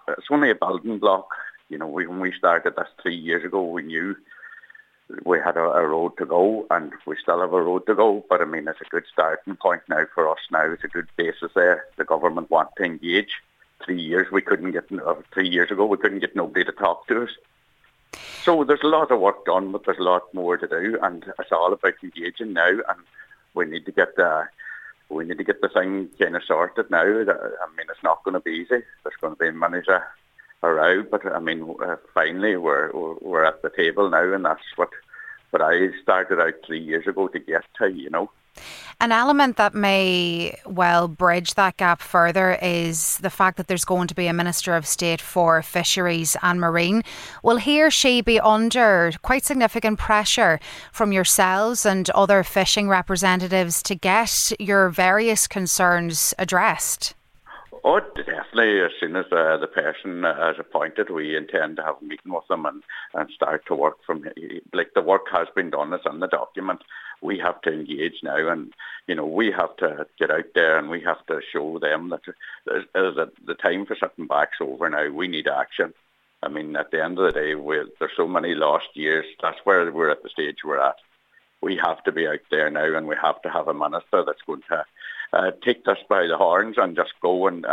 it's only a building block. When we started this 3 years ago, we knew we had a road to go, and we still have a road to go. But I mean, it's a good starting point now for us. Now it's a good basis there. The government want to engage. 3 years we couldn't get. 3 years ago we couldn't get nobody to talk to us. So there's a lot of work done, but there's a lot more to do, and it's all about engaging now. And we need to get the thing kind of sorted now. I mean, it's not going to be easy. There's going to be many a row, but I mean, finally we're at the table now, and that's what I started out 3 years ago to get to. An element that may well bridge that gap further is the fact that there's going to be a Minister of State for Fisheries and Marine. Will he or she be under quite significant pressure from yourselves and other fishing representatives to get your various concerns addressed? Oh, definitely. As soon as the person is appointed, we intend to have a meeting with them and start to work from, like, the work has been done, it's in the document. We have to engage now, and, we have to get out there and we have to show them that the time for sitting back's over now. We need action. I mean, at the end of the day, there's so many lost years. That's where we're at the stage we're at. We have to be out there now, and we have to have a minister that's going to take this by the horns and just go and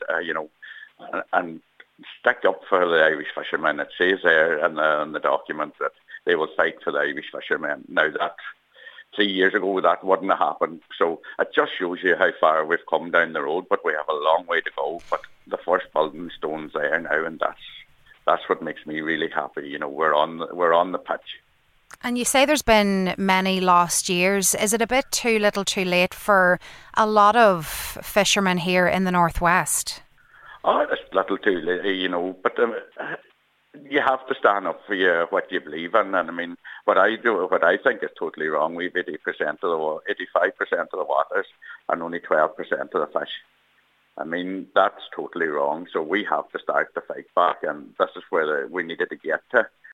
stick up for the Irish fishermen. It says there in the document that they will fight for the Irish fishermen. Now, that 3 years ago, that wouldn't have happened. So it just shows you how far we've come down the road, but we have a long way to go. But the first building stone's there now, and that's what makes me really happy. We're on the pitch. And you say there's been many lost years. Is it a bit too little too late for a lot of fishermen here in the Northwest? Oh, it's a little too late, but you have to stand up for what you believe in. And I mean, what I think is totally wrong. We've 85% of the waters and only 12% of the fish. I mean, that's totally wrong. So we have to start the fight back, and this is where we needed to get to.